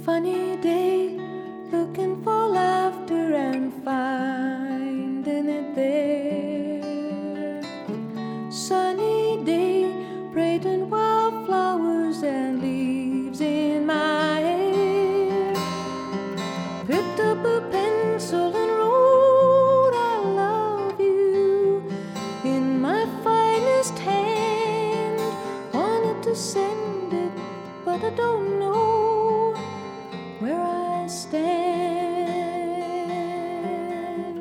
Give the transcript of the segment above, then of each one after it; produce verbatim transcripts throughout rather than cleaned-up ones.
Funny day, looking for laughter and finding it there. Sunny day, braiding wildflowers and leaves in my hair. Picked up a pencil and wrote I love you in my finest hand. Wanted to send it, but I don't know where I stand.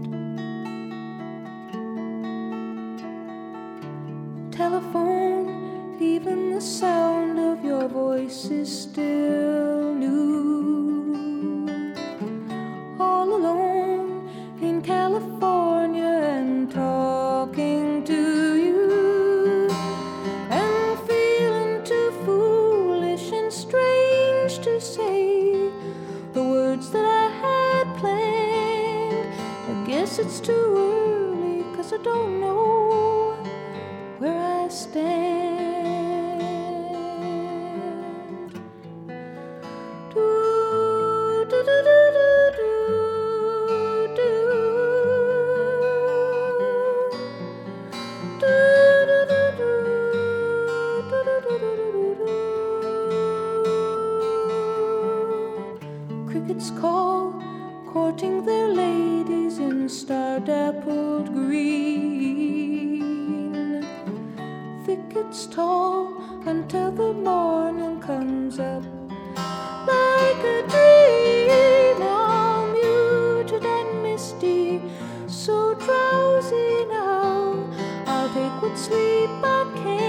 Telephone, even the sound of your voice is still new. All alone in California and talking to you, and feeling too foolish and strange to say the words that I had planned. I guess it's too early, 'cause I don't know where I stand. Do, do, do, do, do, do, do. Do, do, do, do, do, do, do, do, do, do. Crickets call, courting their ladies in star-dappled green. Thickets tall until the morning comes up like a dream, all muted and misty, so drowsy now. I'll take what sleep I can.